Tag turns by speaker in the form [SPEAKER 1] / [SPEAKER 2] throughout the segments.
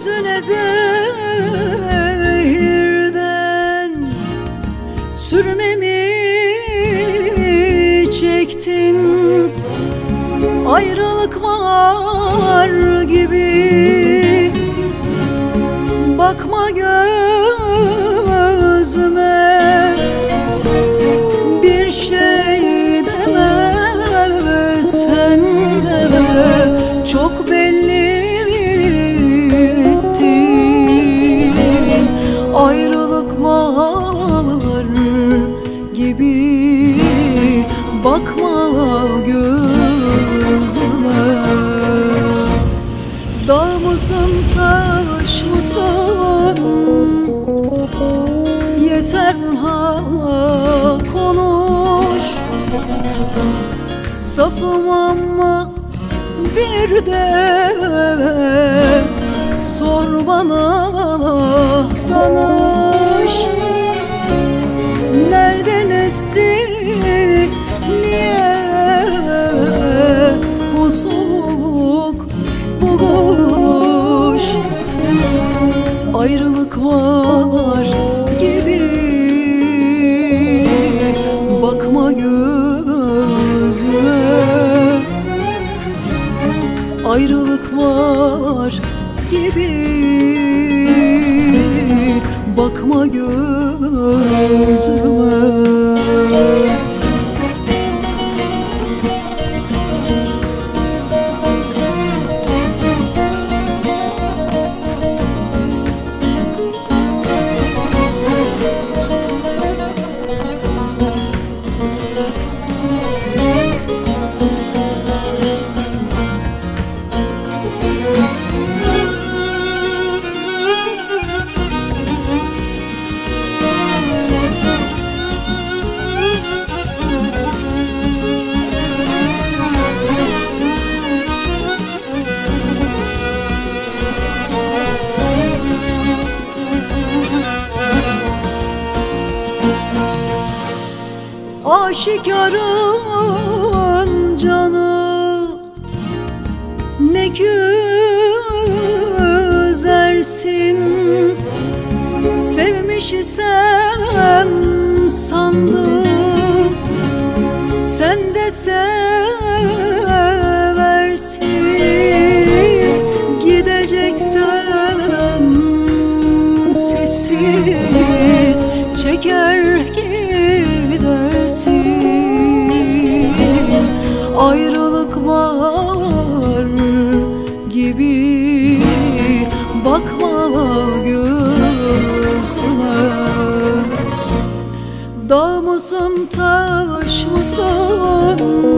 [SPEAKER 1] gözüne zehirden sürmemi çektin. Ayrılık var gibi bakma gözüme, bir şey deme sen de, çok belli ettin. Ayrılık var gibi bakma gözüme. Dağ mısın taş mısın, yeter ha konuş. Safım ama bir de sor bana danış. Nereden esti, niye bu soğuk bu kuş? Ayrılık var gibi bakma gözüme. Ayrılık var gibi bakma gözüme. Aşikarın canı ne güzelsin, sevmiş isem sandım sen de seversin. Gideceksen sessiz çeker gidersin. Ayrılık var gibi bakma gözüme. Dağ mısın taş mısın,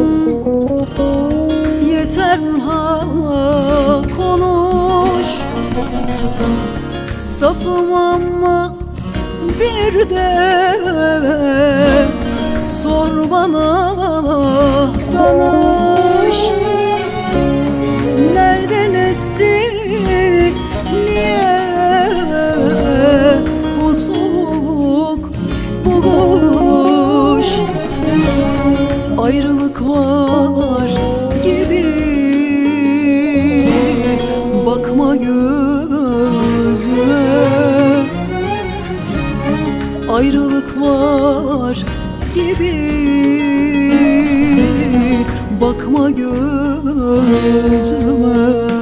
[SPEAKER 1] yeter ha konuş. Safım ama bir de sor bana danış. Nereden esti, niye bu soğuk bu kuş? Ayrılık var gibi bakma gözüme. Ayrılık var gibi bakma gözüme.